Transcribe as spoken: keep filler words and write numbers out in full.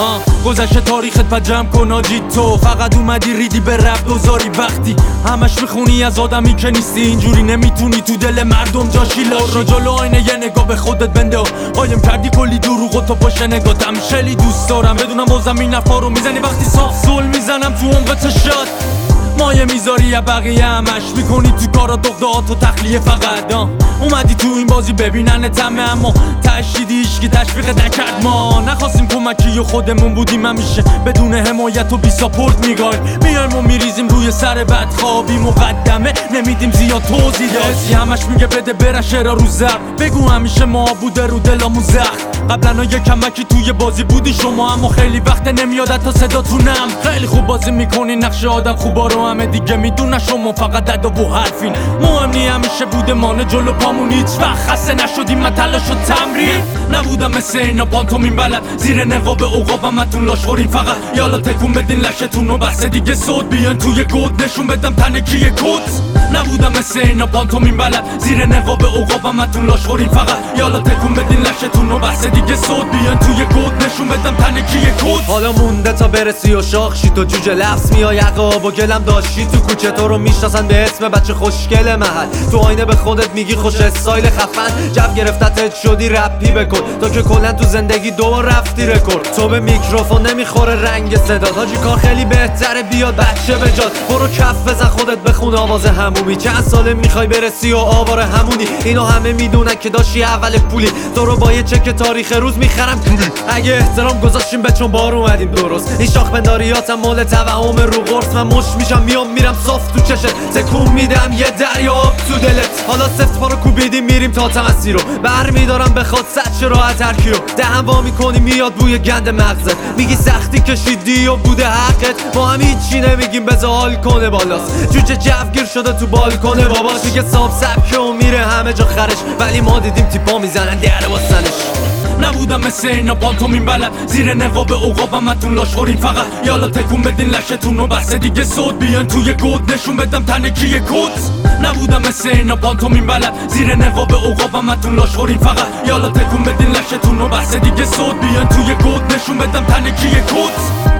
گذشته تاریخت پا جمع کن آجی تو فقط اومدی ریدی به رب دوزاری وقتی همش میخونی از آدمی که نیستی اینجوری نمیتونی تو دل مردم جاشی لاشی جلو آینه یه نگاه به خودت بنده قایم کردی کلی دروغ و تو پشت نگاتم خیلی دوست دارم بدونم بازم این حرفا رو میزنی وقتی صاف زل میزنم تو عمق چشات مایه میذاری یا بقیه همش میکنی تو کارا دغدغات و تخلیه فقط اومدی تو این بازی ببینن تمه اما تشدیدی ایشکی تشویق نکرد ما نخواستیم کمکی و خودمون بودیم همیشه بدون حمایت و بی ساپورت میگایم میایم و میریزیم روی سر بدخوابی مقدمه نمیدیم زیاد توضیح داشتی همش میگه بده بره شعرها رو زر بگو همیشه ما بوده رو دلامون زخم قبلا یه کمکی توی بازی بودی شما اما خیلی وقت نمیاد تا صداتونم خیلی خوب بازی میکنی نقش آدم خوبا رو همه دیگه میدونه شما فقط دادا و حرفین مهم نی همیشه بوده مانه جلو پامون هیچ وقت خسته نشدیم من تلاش و تمرین نبودم مثل اینا پانتومین بلد زیر نقاب عقابم اتون لاش خورین فقط یالا تکون بدین لشتون و بس دیگه صوت بیان توی گود نشون بدم تنه کیه کت نبودم مثل اینا پانتومین بلد زیر نقاب عقابم اتون لاش خورین فقط یالا تکون بدین لشتون و بس دیگه صوت بیان توی گود نشون بدم تنه کیه کت حالا مونده تا برسی و شاخشی تو جوجه لفظ میای عقاب و گلم داشتی تو کوچه تو رو میشناسن به اسم بچه خوشگل محل تو آینه به خودت میگی خوش استایل خفن جو گرفتت شدی رپی بکن تو که کلا تو زندگی دو رفتی رکورد تو به میکروفون نمیخوره رنگ صدات حاجی کار خیلی بهتره بیاد بچه بجات برو کف بزن خودت بخون آواز همومی چند ساله میخوای برسی و آوار همونی اینو همه میدونن که داشتی اول پولی تو رو با یه چک تاریخ روز میخرم اگه احترام گذاشتیم به چون بار اومدیم درست این شاخ بنداریاتم مال توهم رو قرص من مش میشم میام میرم صاف تو چشت تکون میدم یه دریا آب تو دلت حالا سفت پا رو کوبیدیم میریم تا تمسی رو بر میدارم بخواد سچ راحت هر کیو دهن وا میکنی میاد بوی گند مغزت میگی سختی کشیدی و بوده حقت ما هم هیچی نمیگیم بذار حال کنه بالاست جوجه جوگیر شده تو بالکنه باباش میگه صاحب سبکه و میره همه جا خرش ولی ما دیدیم تیپا میزنن در واسنش نبودم مثل اینا پانتومین بلد زیر نقاب عقابم اتون لاش خورین فقط یالا تکون بدین لشتون و بس دیگه صوت بیان توی گود نشون بدم تنه کیه کت نبودم مثل اینا پانتومین بلد زیر نقاب عقابم اتون لاش خورین فقط یالا تکون بدین لشتون و بس دیگه صوت بیان توی گود نشون بدم تنه کیه کت